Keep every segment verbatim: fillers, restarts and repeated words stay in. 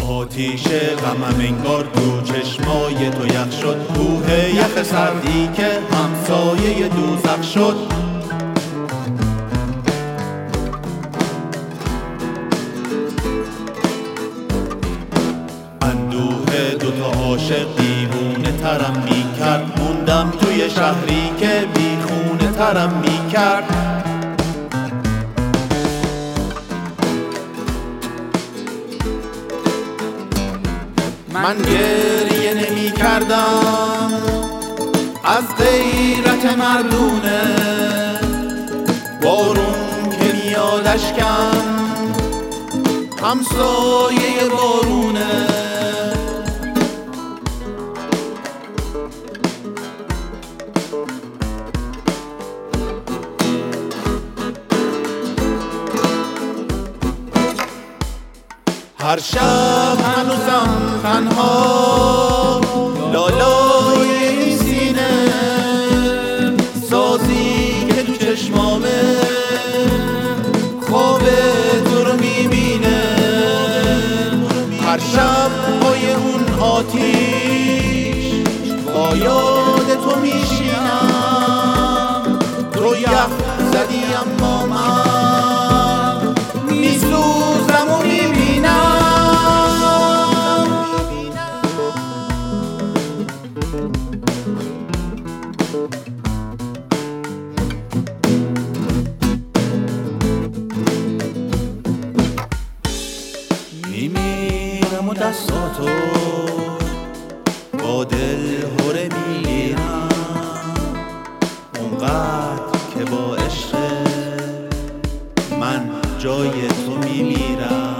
آتیش غمم انگار تو چشمای تو یخ شد، کوه یخ سردی که همسایه دوزخ شد. اندوه دوتا عاشق دیوونه ترم می کرد، موندم توی شهری که بیخونه ترم می کرد. من گریه نمی کردم از غیرت مردونه، بارون که میاد اشکم همسایه بارونه. هر شب هنوزم تنها لالای این سینه، سازی که تو چشمامه خواب تو رو میبینه. هر شب پای اون آتیش با یاد تو میشینم، تو یخ زدی اما من میسوزم و میبینم. میمیرم و دستاتو با دل هره میگیرم، اونقدر که با عشق من جای تو میمیرم.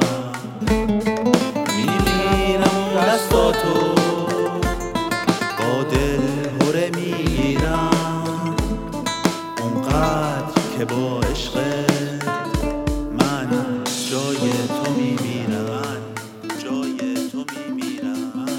میمیرم و دستاتو با دل هره میگیرم، اونقدر که با عشق من جای تو میمیرم. جای تو میمیرم.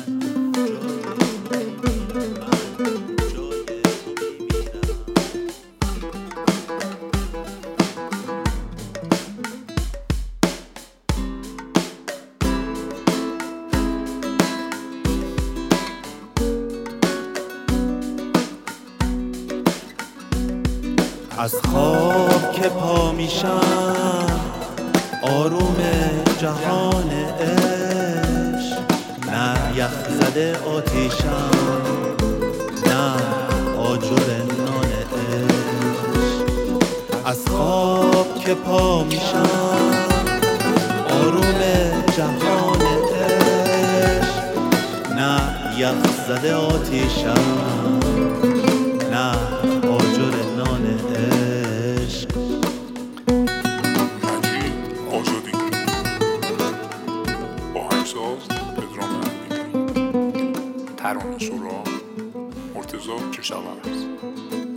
از خواب که پا میشم آروم جهان عشق، نه یخ زده آتیشم نه آجر نان عشق. از خواب که پا میشم آروم جهان عشق، نه یخ زده آتیشم نه آجر نان عشق. مجید آزادی آهنگساز پدرام امینی، ترانه سرا مرتضی کشاورز.